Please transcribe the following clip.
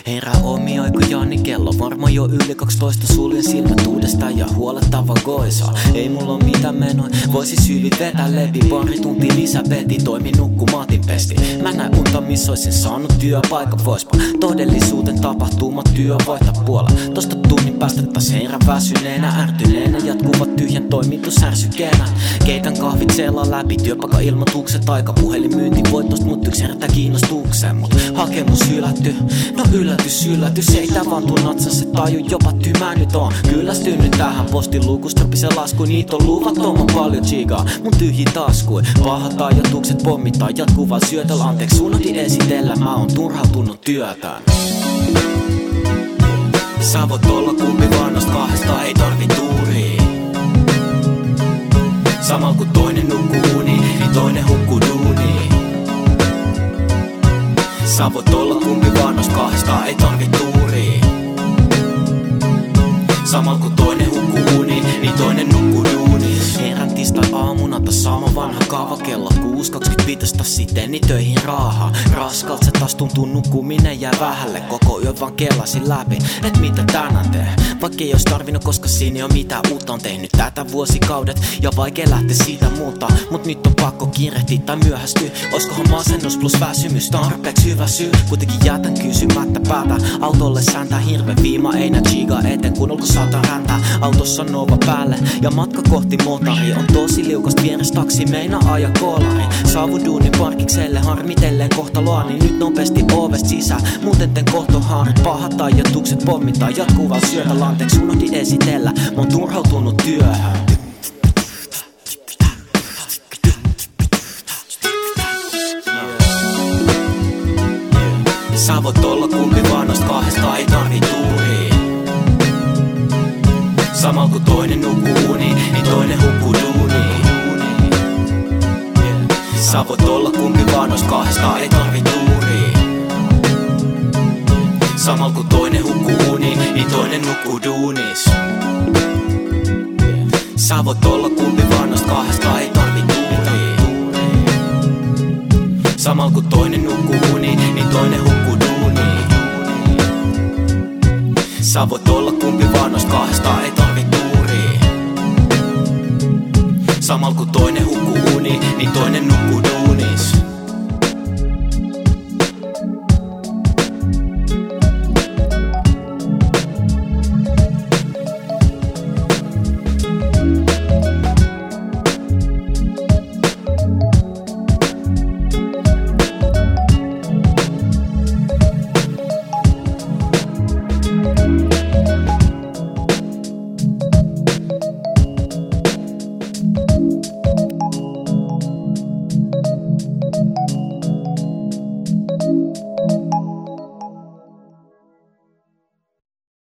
Herää aikoja, niin kello varma jo yli 12. Suljen silmät uudestaan ja huolettavan goisaa. Ei mulla oo mitään menoa, voisis hyvin vetää levi. Pari tuntia lisäbeti, toimi nukkumaatin pesti. Mä näin unta, missä oisin saanut työpaikan. Voispa todellisuuden tapahtumat työ voittaa puolella. Tosta tunnin päästä taas herän väsyneenä, ärtyneenä, jatkuvat tyhjän toimitusärsykeenä. Keitän kahvit sellan läpi, työpaikan ilmoitukset, aika puhelinmyynti voitosta, mut yks herättää kiinnostukseen. Mut hakemus hylätty, no yllätys, ei tää vaan tuu natsas, se taju jopa tymää nyt on. Kyllästynyt tähän postin lukustorpisen laskuun, niitä on luvattoman paljon chigaa. Mun tyhji taskui, pahat ajatukset pommittaa jatkuvaa syötöllä. Anteeksi, unohdin esitellä, mä oon turhautunut työtään. Sä voit olla kumpi vaan noista kahdesta, ei tarvi tuuria. Samalla kun toinen nukkuu uniin, niin toinen hukkuu duuniin. Sä voit olla kumpi vaan noista kahdesta, ei tarvi tuuria. Samalla kun toinen hukkuu uniin, niin toinen nukkuu duuniin. Herän tiistai-aamuna taas sama vanha kaava, kello 6.25 siteni töihin raahaa. Raskalta se taas tuntuu, nukkuminen jää vähälle. Koko yö vaan kellasin läpi, et mitä tänään tee. Vaikka ei ois tarvinnut, koska siinä ei oo mitään uutta. On tehnyt tätä vuosikaudet ja vaikea lähteä siitä muuttaa. Mut nyt on pakko kiirehtiä tai myöhästyä. Oiskohan masennus plus väsymys tarpeeksi hyvä syy? Kuitenkin jätän kysymättä päätä. Autolle sääntää hirve viima, ei nää chigaa eteen kun olko saatan räntää. Autossa on nova päälle ja matka kohti motari on tosi liukasta, vieres taksi meina aja koolari. Saavun duunin parkikselle harmitelleen kohtaloa, niin nyt nopeasti ovesta sisään. Muuten teen kohtohaarit, pahat ajatukset pommittaa jatkuvaa syötä. Anteeksi, unohdin esitellä, mä oon turhautunut työhön. Sä voit olla kumpi vaan noista kahdesta, ei tarvi tuuria. Samalla kun toinen nukkuu uniin, niin toinen hukkuu duuniin. Sä voit olla kumpi vaan noista kahdesta, ei tarvi tuuria. Samalla kun toinen hukkuu uniin, niin toinen nukkuu duunis. Sä voit olla kumpi vaan noista kahdesta, ei tarvi tuuria. Samalla kun toinen nukkuu uniin, niin toinen hukkuu duuniin. Sä voit olla kumpi vaan noista kahdesta, ei tarvi tuuria. Samalla kun toinen hukkuu uniin, niin toinen nukkuu duuniin.